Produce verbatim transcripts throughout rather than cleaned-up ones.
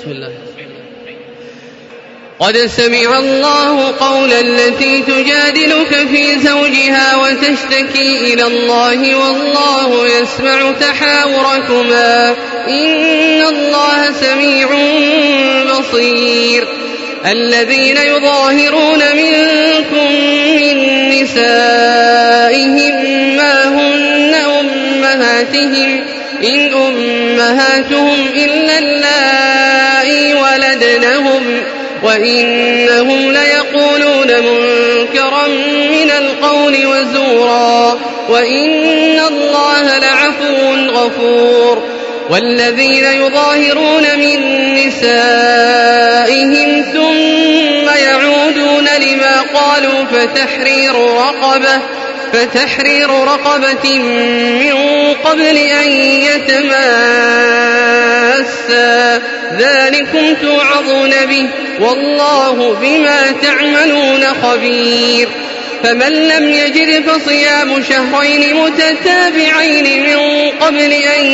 بسم الله. قد سمع الله قول التي تجادلك في زوجها وتشتكي إلى الله والله يسمع تحاوركما إن الله سميع بصير. الذين يظاهرون منكم من نسائهم ما هن أمهاتهم إن أمهاتهم إلا اللائي ولدنهم وإنهم ليقولون منكرا من القول وزورا وإن الله لعفو غفور. والذين يظاهرون من نسائهم ثم يعودون لما قالوا فتحرير رقبة فتحرير رقبة من قبل أن يتماسا ذلكم توعظون به والله بما تعملون خبير. فمن لم يجد فصيام شهرين متتابعين من قبل أن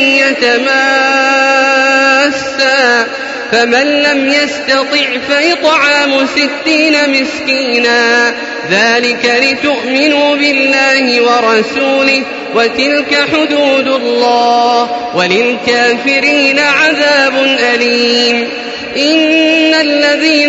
يتماسا فمن لم يستطع فإطعام ستين مسكينا ذلك لتؤمنوا بالله ورسوله وتلك حدود الله وللكافرين عذاب أليم. إن الذين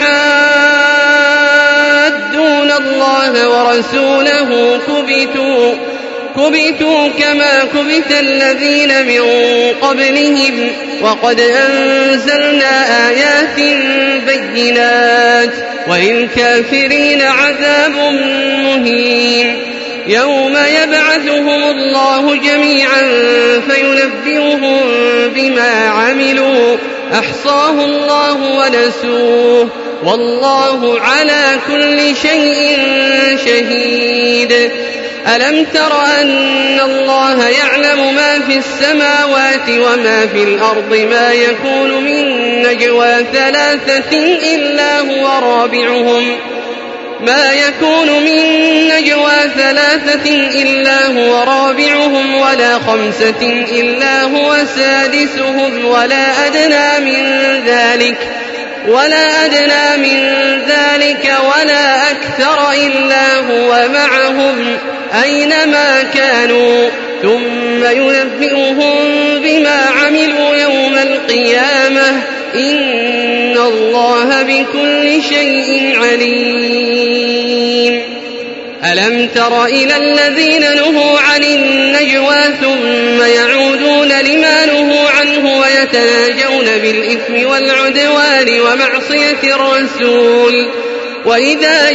يحادون الله ورسوله كبتوا كبتوا كما كبت الذين من قبلهم وقد أنزلنا آيات بينات وللكافرين عذاب مهين. يوم يبعثهم الله جميعا فينبئهم بما عملوا أحصاه الله ونسوه والله على كل شيء شهيد. ألم تر أن الله يعلم ما في السماوات وما في الأرض ما يكون من نجوى ثلاثة إلا هو رابعهم ما يكون من نجوى ثلاثة إلا هو رابعهم ولا خمسة إلا هو سادسهم ولا أدنى من ذلك ولا أدنى من ذلك ولا أكثر إلا هو معهم أينما كانوا ثم ينبئهم بما عملوا يوم القيامة إن الله بكل شيء عليم. ألم تر إلى الذين نهوا عن النجوى ثم يعودون لما نهوا عنه ويتناجون بالإثم والعدوان ومعصية الرسول وإذا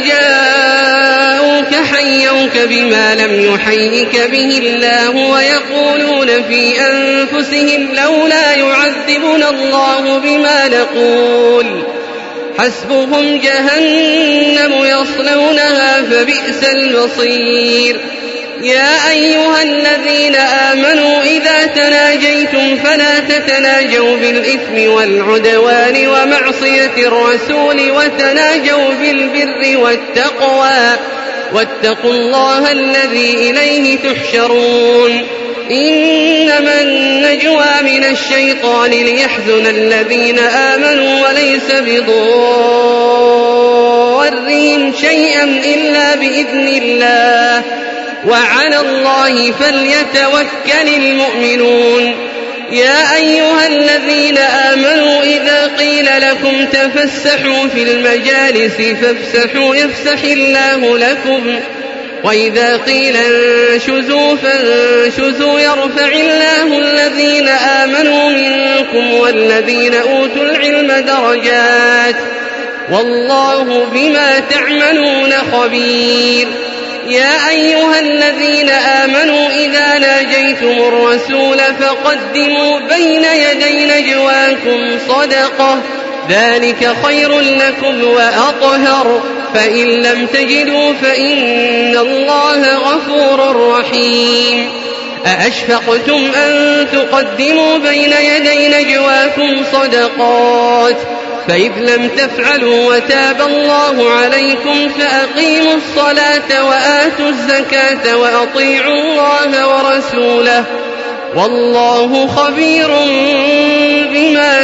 جاءوك حيوك بما لم يحيك به الله ويقولون في أنفسهم لولا يعذبنا الله بما نقول حسبهم جهنم يصلونها فبئس المصير. يا أيها الذين آمنوا إذا تناجيتم فلا تتناجوا بالإثم والعدوان ومعصية الرسول وتناجوا بالبر والتقوى واتقوا الله الذي إليه تحشرون. إنما النجوى من الشيطان ليحزن الذين آمنوا وليس بضارهم شيئا إلا بإذن الله وعلى الله فليتوكل المؤمنون. يا أيها الذين آمنوا إذا قيل لكم تفسحوا في المجالس فافسحوا يفسح الله لكم وإذا قيل انشزوا فانشزوا يرفع الله الذين آمنوا منكم والذين أوتوا العلم درجات والله بما تعملون خبير. يا أيها الذين آمنوا إذا ناجيتم الرسول فقدموا بين يدي نجواكم صدقة ذلك خير لكم وأطهر فإن لم تجدوا فإن الله غفور رحيم. أأشفقتم أن تقدموا بين يدي نجواكم صدقات فإذ لم تفعلوا وتاب الله عليكم فأقيموا الصلاة وآتوا الزكاة وأطيعوا الله ورسوله والله خبير بما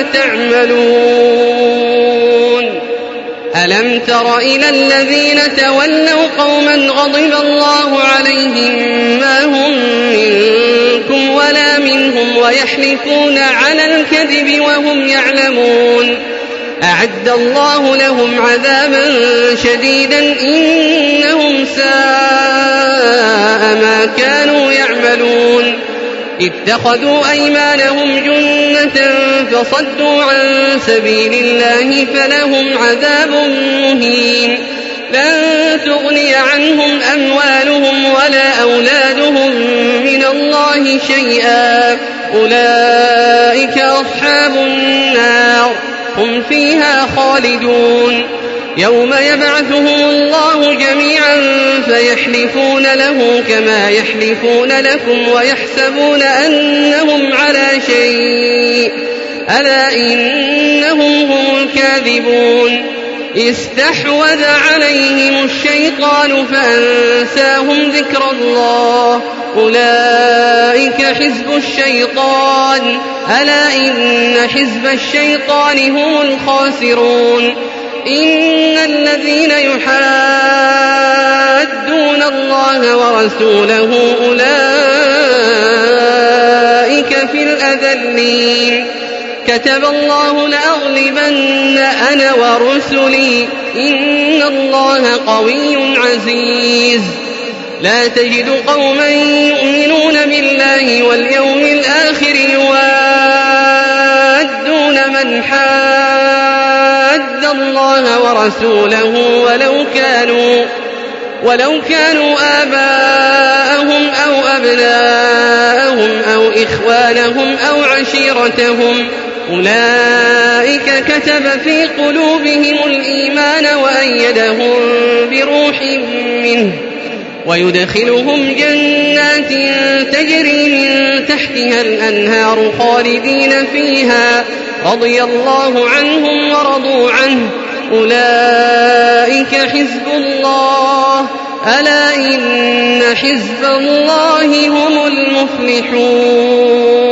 تعملون. ألم تر إلى الذين تولوا قوما غضب الله عليهم ما هم منكم ولا منهم ويحلفون على الكذب وهم يعلمون أعد الله لهم عذابا شديدا إنهم ساء ما كانوا يعملون. اتخذوا أيمانهم جنة فصدوا عن سبيل الله فلهم عذاب مهين. لن تغني عنهم أموالهم ولا أولادهم من الله شيئا أولئك أصحاب النار هم فيها خالدون. يوم يبعثهم الله جميعا فيحلفون له كما يحلفون لكم ويحسبون أنهم على شيء ألا إنهم هم الكاذبون. استحوذ عليهم الشيطان فأنساهم ذكر الله أولئك حزب الشيطان ألا إن حزب الشيطان هم الخاسرون. إن الذين يحادون الله ورسوله أولئك في الأذلين. كتب الله لأغلبن أنا ورسلي إن الله قوي عزيز. لا تجد قوما يؤمنون بالله واليوم الآخر يوادون من حاد الله ورسوله ولو كانوا ولو كانوا آباءهم أو أبناءهم أو إخوانهم أو عشيرتهم أولئك كتب في قلوبهم الإيمان وأيدهم بروح منه ويدخلهم جنات تجري من تحتها الأنهار خالدين فيها رضي الله عنهم ورضوا عنه أولئك حزب الله ألا إن حزب الله هم المفلحون.